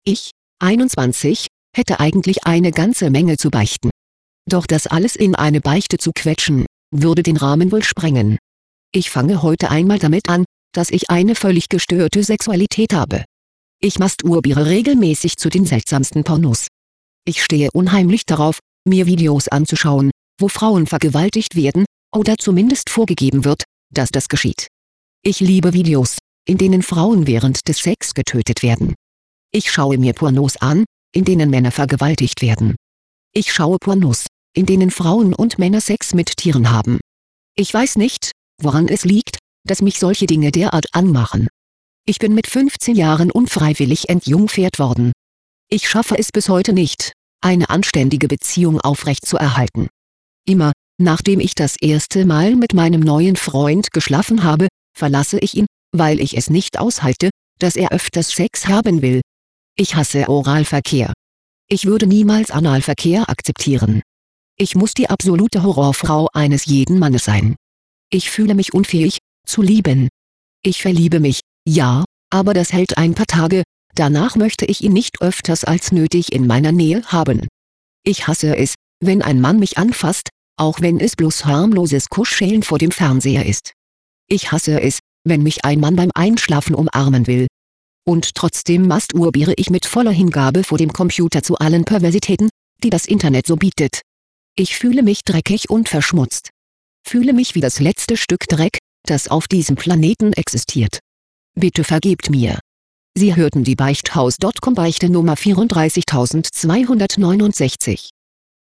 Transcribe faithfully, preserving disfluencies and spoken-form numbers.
Ich, einundzwanzig, hätte eigentlich eine ganze Menge zu beichten. Doch das alles in eine Beichte zu quetschen, würde den Rahmen wohl sprengen. Ich fange heute einmal damit an, dass ich eine völlig gestörte Sexualität habe. Ich masturbiere regelmäßig zu den seltsamsten Pornos. Ich stehe unheimlich darauf, mir Videos anzuschauen, wo Frauen vergewaltigt werden, oder zumindest vorgegeben wird, dass das geschieht. Ich liebe Videos, in denen Frauen während des Sex getötet werden. Ich schaue mir Pornos an, in denen Männer vergewaltigt werden. Ich schaue Pornos, in denen Frauen und Männer Sex mit Tieren haben. Ich weiß nicht, woran es liegt, dass mich solche Dinge derart anmachen. Ich bin mit fünfzehn Jahren unfreiwillig entjungfert worden. Ich schaffe es bis heute nicht, eine anständige Beziehung aufrechtzuerhalten. Immer, nachdem ich das erste Mal mit meinem neuen Freund geschlafen habe, verlasse ich ihn, weil ich es nicht aushalte, dass er öfters Sex haben will. Ich hasse Oralverkehr. Ich würde niemals Analverkehr akzeptieren. Ich muss die absolute Horrorfrau eines jeden Mannes sein. Ich fühle mich unfähig, zu lieben. Ich verliebe mich, ja, aber das hält ein paar Tage, danach möchte ich ihn nicht öfters als nötig in meiner Nähe haben. Ich hasse es, wenn ein Mann mich anfasst, auch wenn es bloß harmloses Kuscheln vor dem Fernseher ist. Ich hasse es, wenn mich ein Mann beim Einschlafen umarmen will. Und trotzdem masturbiere ich mit voller Hingabe vor dem Computer zu allen Perversitäten, die das Internet so bietet. Ich fühle mich dreckig und verschmutzt. Fühle mich wie das letzte Stück Dreck, das auf diesem Planeten existiert. Bitte vergebt mir. Sie hörten die Beichthaus Punkt com Beichte Nummer vierunddreißigtausendzweihundertneunundsechzig.